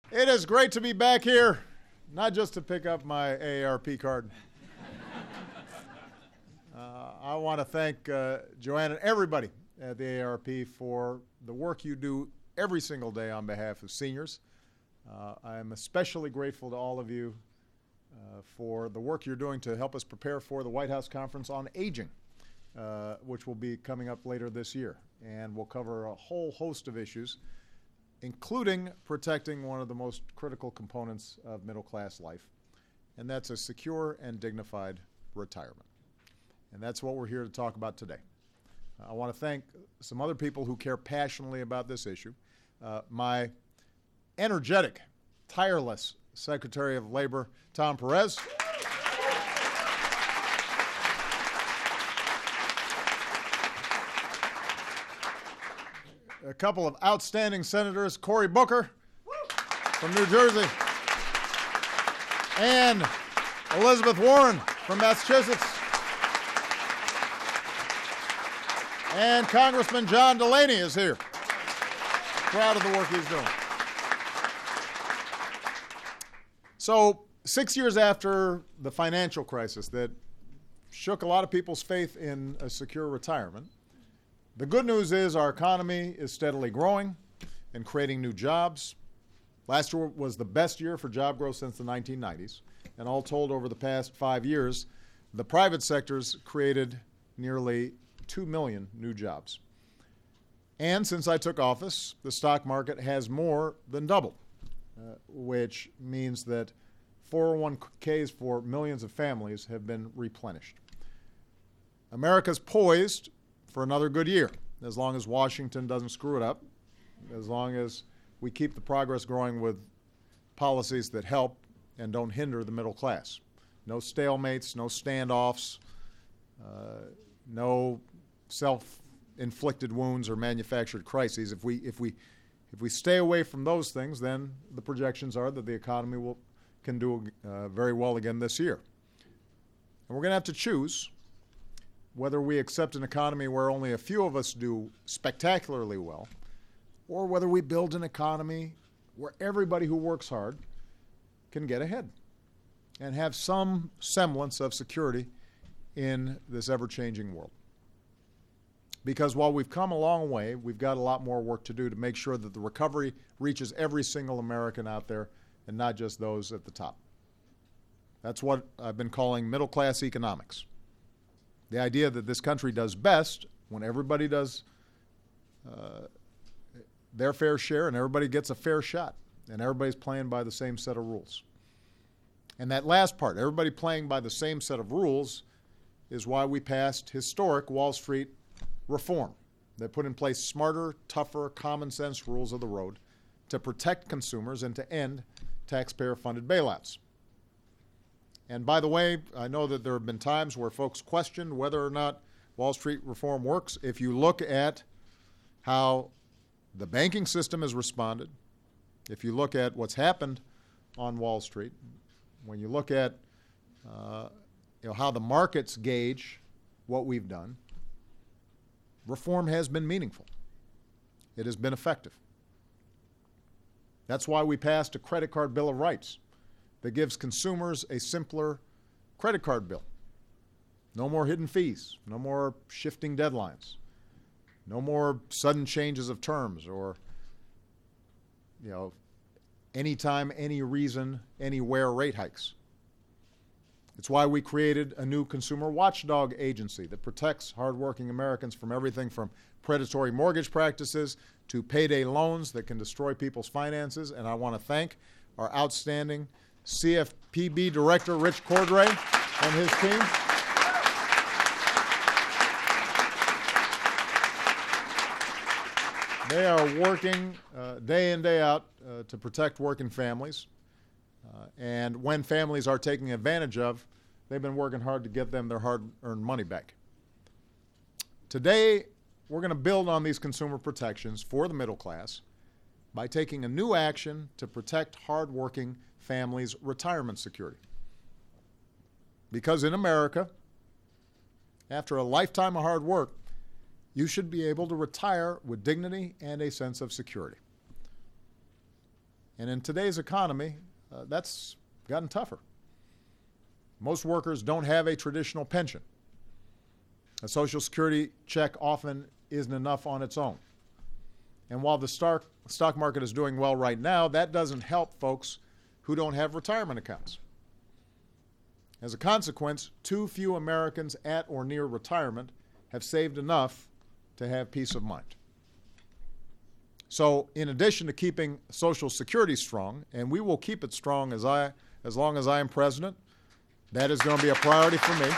It is great to be back here, not just to pick up my AARP card. I want to thank Joanne and everybody at the AARP for the work you do every single day on behalf of seniors. I'm especially grateful to all of you for the work you're doing to help us prepare for the White House Conference on Aging, which will be coming up later this year. And we'll cover a whole host of issues, including protecting one of the most critical components of middle-class life, and that's a secure and dignified retirement. And that's what we're here to talk about today. I want to thank some other people who care passionately about this issue. My energetic, tireless Secretary of Labor, Tom Perez. A couple of outstanding senators, Cory Booker from New Jersey and Elizabeth Warren from Massachusetts, and Congressman John Delaney is here. Proud of the work he's doing. So 6 years after the financial crisis that shook a lot of people's faith in a secure retirement, the good news is our economy is steadily growing and creating new jobs. Last year was the best year for job growth since the 1990s. And all told, over the past 5 years, the private sector's created nearly 2 million new jobs. And since I took office, the stock market has more than doubled, which means that 401ks for millions of families have been replenished. America's poised for another good year, as long as Washington doesn't screw it up, as long as we keep the progress growing with policies that help and don't hinder the middle class. No stalemates, no standoffs, no self-inflicted wounds or manufactured crises. If we stay away from those things, then the projections are that the economy can do very well again this year. And we're going to have to choose whether we accept an economy where only a few of us do spectacularly well, or whether we build an economy where everybody who works hard can get ahead and have some semblance of security in this ever-changing world. Because while we've come a long way, we've got a lot more work to do to make sure that the recovery reaches every single American out there and not just those at the top. That's what I've been calling middle-class economics. The idea that this country does best when everybody does their fair share and everybody gets a fair shot and everybody's playing by the same set of rules. And that last part, everybody playing by the same set of rules, is why we passed historic Wall Street reform that put in place smarter, tougher, common sense rules of the road to protect consumers and to end taxpayer-funded bailouts. And by the way, I know that there have been times where folks questioned whether or not Wall Street reform works. If you look at how the banking system has responded, if you look at what's happened on Wall Street, when you look at how the markets gauge what we've done, reform has been meaningful. It has been effective. That's why we passed a credit card bill of rights that gives consumers a simpler credit card bill. No more hidden fees, no more shifting deadlines, no more sudden changes of terms or, anytime, any reason, anywhere rate hikes. It's why we created a new consumer watchdog agency that protects hardworking Americans from everything from predatory mortgage practices to payday loans that can destroy people's finances. And I want to thank our outstanding CFPB Director, Rich Cordray, and his team. They are working day in, day out to protect working families. And when families are taking advantage of, they've been working hard to get them their hard-earned money back. Today, we're going to build on these consumer protections for the middle class by taking a new action to protect hardworking families' retirement security. Because in America, after a lifetime of hard work, you should be able to retire with dignity and a sense of security. And in today's economy, that's gotten tougher. Most workers don't have a traditional pension. A Social Security check often isn't enough on its own. And while the stock market is doing well right now, that doesn't help folks who don't have retirement accounts. As a consequence, too few Americans at or near retirement have saved enough to have peace of mind. So, in addition to keeping Social Security strong, and we will keep it strong as long as I am president, that is going to be a priority for me.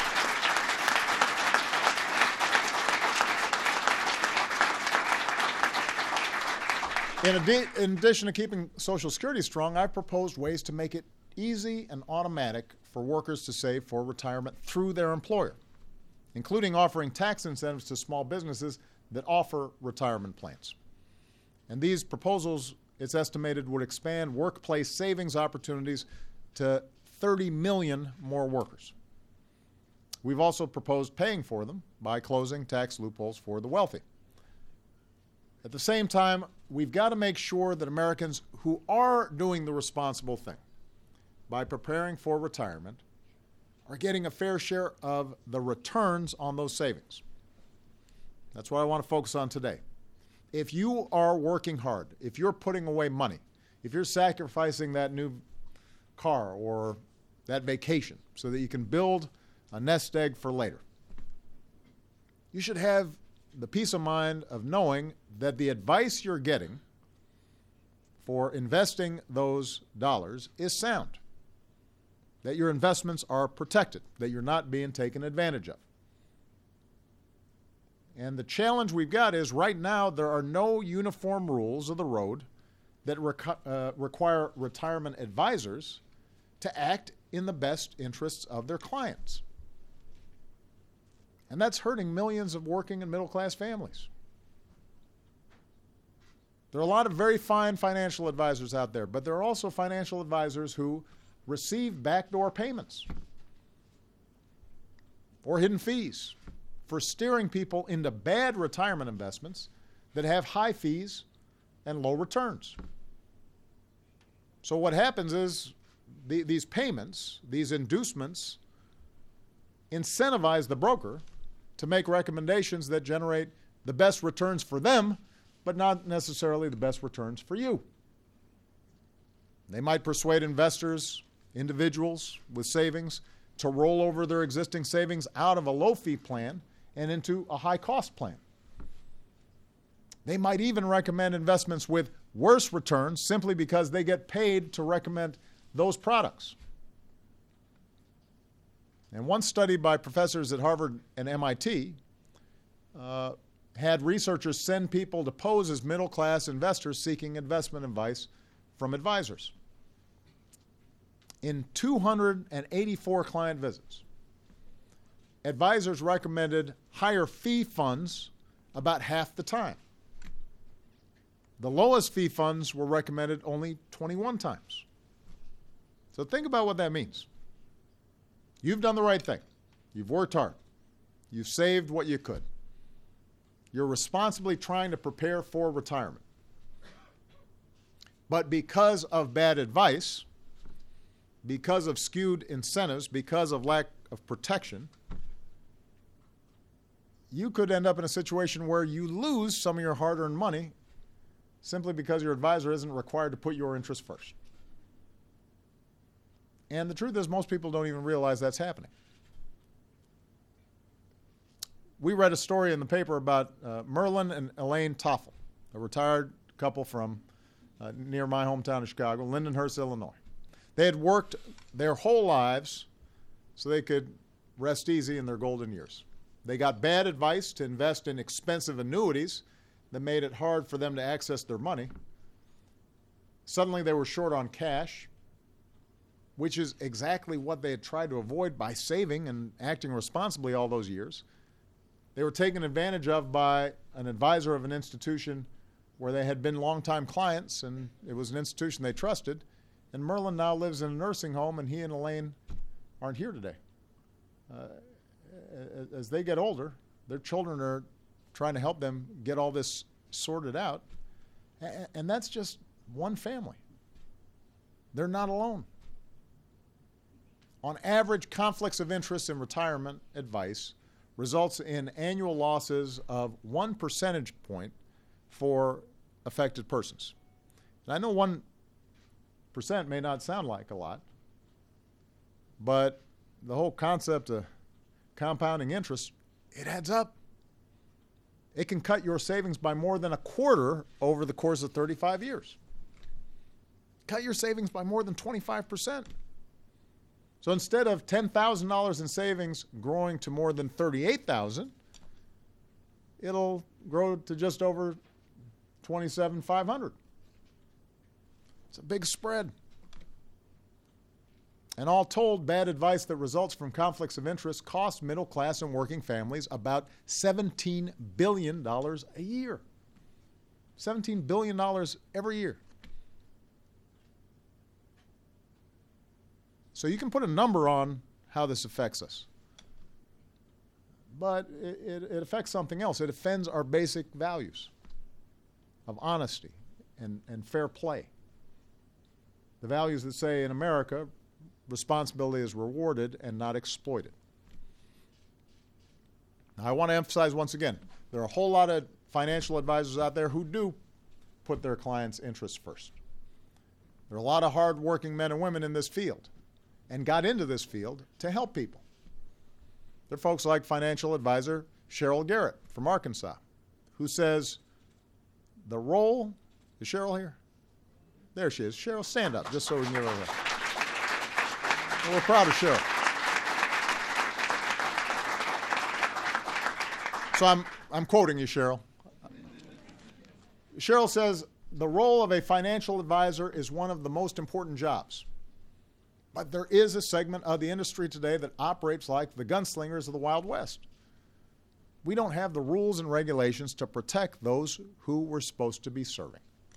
In addition to keeping Social Security strong, I've proposed ways to make it easy and automatic for workers to save for retirement through their employer, including offering tax incentives to small businesses that offer retirement plans. And these proposals, it's estimated, would expand workplace savings opportunities to 30 million more workers. We've also proposed paying for them by closing tax loopholes for the wealthy. At the same time, we've got to make sure that Americans who are doing the responsible thing by preparing for retirement are getting a fair share of the returns on those savings. That's what I want to focus on today. If you are working hard, if you're putting away money, if you're sacrificing that new car or that vacation so that you can build a nest egg for later, you should have the peace of mind of knowing that the advice you're getting for investing those dollars is sound, that your investments are protected, that you're not being taken advantage of. And the challenge we've got is right now there are no uniform rules of the road that require retirement advisors to act in the best interests of their clients. And that's hurting millions of working and middle-class families. There are a lot of very fine financial advisors out there, but there are also financial advisors who receive backdoor payments or hidden fees for steering people into bad retirement investments that have high fees and low returns. So what happens is these payments, these inducements, incentivize the broker to make recommendations that generate the best returns for them, but not necessarily the best returns for you. They might persuade investors, individuals with savings, to roll over their existing savings out of a low-fee plan and into a high-cost plan. They might even recommend investments with worse returns simply because they get paid to recommend those products. And one study by professors at Harvard and MIT had researchers send people to pose as middle-class investors seeking investment advice from advisors. In 284 client visits, advisors recommended higher fee funds about half the time. The lowest fee funds were recommended only 21 times. So think about what that means. You've done the right thing. You've worked hard. You've saved what you could. You're responsibly trying to prepare for retirement. But because of bad advice, because of skewed incentives, because of lack of protection, you could end up in a situation where you lose some of your hard-earned money simply because your advisor isn't required to put your interest first. And the truth is, most people don't even realize that's happening. We read a story in the paper about Merlin and Elaine Toffel, a retired couple from near my hometown of Chicago, Lindenhurst, Illinois. They had worked their whole lives so they could rest easy in their golden years. They got bad advice to invest in expensive annuities that made it hard for them to access their money. Suddenly they were short on cash, which is exactly what they had tried to avoid by saving and acting responsibly all those years. They were taken advantage of by an advisor of an institution where they had been longtime clients, and it was an institution they trusted. And Merlin now lives in a nursing home, and he and Elaine aren't here today. As they get older, their children are trying to help them get all this sorted out. And that's just one family. they're not alone. On average, conflicts of interest in retirement advice results in annual losses of 1 percentage point for affected persons. And I know 1% may not sound like a lot, but the whole concept of compounding interest, it adds up. It can cut your savings by more than a quarter over the course of 35 years. Cut your savings by more than 25%. So instead of $10,000 in savings growing to more than $38,000, it'll grow to just over $27,500. It's a big spread. And all told, bad advice that results from conflicts of interest costs middle class and working families about $17 billion a year. $17 billion every year. So you can put a number on how this affects us. But it affects something else. It offends our basic values of honesty and fair play. The values that say in America, responsibility is rewarded and not exploited. Now, I want to emphasize once again, there are a whole lot of financial advisors out there who do put their clients' interests first. There are a lot of hard-working men and women in this field and got into this field to help people. There are folks like financial advisor Cheryl Garrett from Arkansas, who says the role, is Cheryl here? There she is. Cheryl, stand up just so we can get her there. Well, we're proud of Cheryl. So I'm quoting you, Cheryl. Cheryl says, the role of a financial advisor is one of the most important jobs. But there is a segment of the industry today that operates like the gunslingers of the Wild West. We don't have the rules and regulations to protect those who we're supposed to be serving.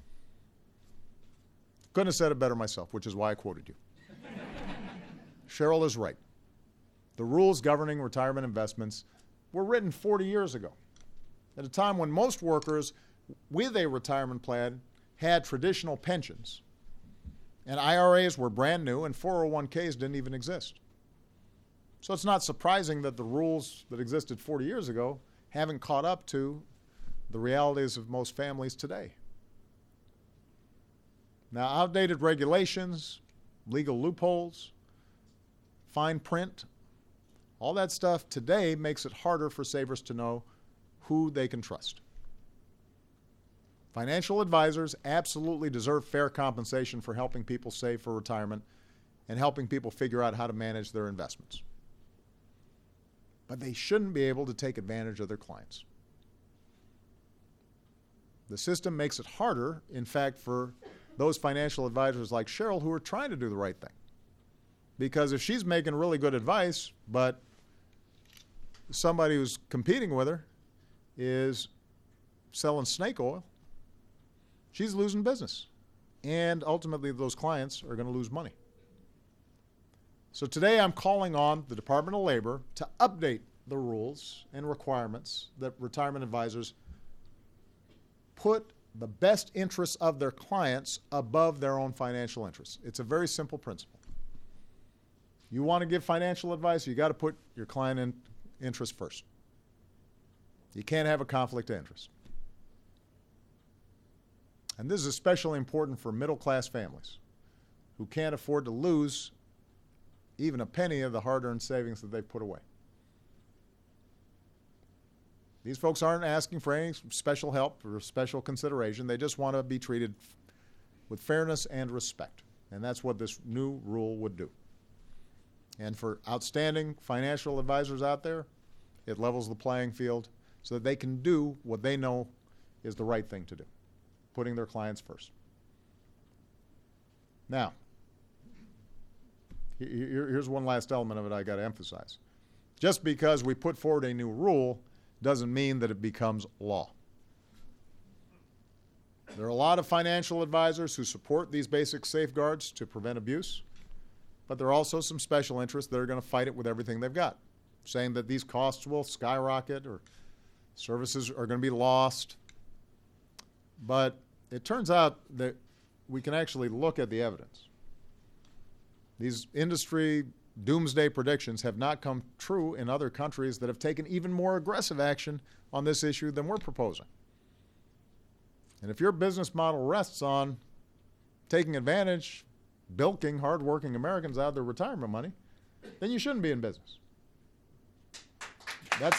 Couldn't have said it better myself, which is why I quoted you. Cheryl is right. The rules governing retirement investments were written 40 years ago, at a time when most workers with a retirement plan had traditional pensions, and IRAs were brand new, and 401ks didn't even exist. So it's not surprising that the rules that existed 40 years ago haven't caught up to the realities of most families today. Now, outdated regulations, legal loopholes, fine print, all that stuff today makes it harder for savers to know who they can trust. Financial advisors absolutely deserve fair compensation for helping people save for retirement and helping people figure out how to manage their investments. But they shouldn't be able to take advantage of their clients. The system makes it harder, in fact, for those financial advisors like Cheryl who are trying to do the right thing. Because if she's making really good advice, but somebody who's competing with her is selling snake oil, she's losing business. And ultimately, those clients are going to lose money. So today I'm calling on the Department of Labor to update the rules and requirements that retirement advisors put the best interests of their clients above their own financial interests. It's a very simple principle. You want to give financial advice, you got to put your client interest first. You can't have a conflict of interest. And this is especially important for middle-class families who can't afford to lose even a penny of the hard-earned savings that they've put away. These folks aren't asking for any special help or special consideration. They just want to be treated with fairness and respect. And that's what this new rule would do. And for outstanding financial advisors out there, it levels the playing field so that they can do what they know is the right thing to do, putting their clients first. Now, here's one last element of it I got to emphasize. Just because we put forward a new rule doesn't mean that it becomes law. There are a lot of financial advisors who support these basic safeguards to prevent abuse, but there are also some special interests that are going to fight it with everything they've got, saying that these costs will skyrocket or services are going to be lost. But it turns out that we can actually look at the evidence. These industry doomsday predictions have not come true in other countries that have taken even more aggressive action on this issue than we're proposing. And if your business model rests on taking advantage, bilking hardworking Americans out of their retirement money, then you shouldn't be in business. That's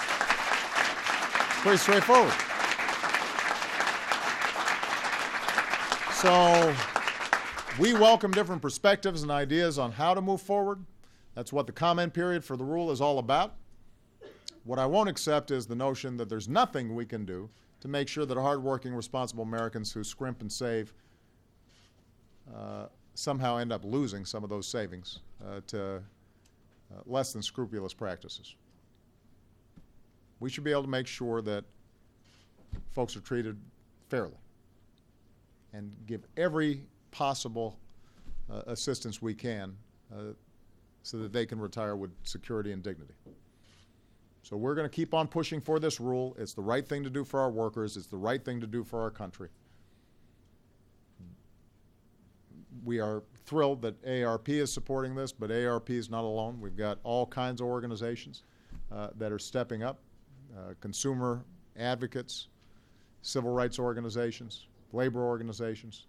pretty straightforward. So we welcome different perspectives and ideas on how to move forward. That's what the comment period for the rule is all about. What I won't accept is the notion that there's nothing we can do to make sure that hardworking, responsible Americans who scrimp and save somehow end up losing some of those savings to less than scrupulous practices. We should be able to make sure that folks are treated fairly and give every possible assistance we can so that they can retire with security and dignity. So we're going to keep on pushing for this rule. It's the right thing to do for our workers. It's the right thing to do for our country. We are thrilled that AARP is supporting this, but AARP is not alone. We've got all kinds of organizations that are stepping up, consumer advocates, civil rights organizations, labor organizations.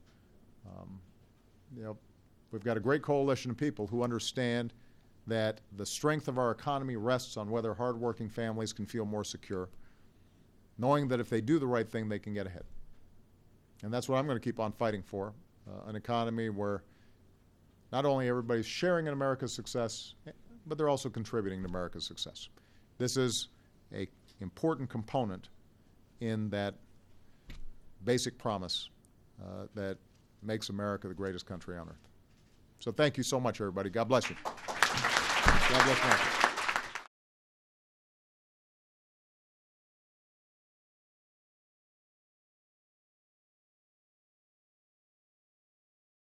We've got a great coalition of people who understand that the strength of our economy rests on whether hardworking families can feel more secure, knowing that if they do the right thing, they can get ahead. And that's what I'm going to keep on fighting for, an economy where not only everybody's sharing in America's success, but they're also contributing to America's success. This is an important component in that basic promise that makes America the greatest country on earth. So thank you so much, everybody. God bless you. God bless America.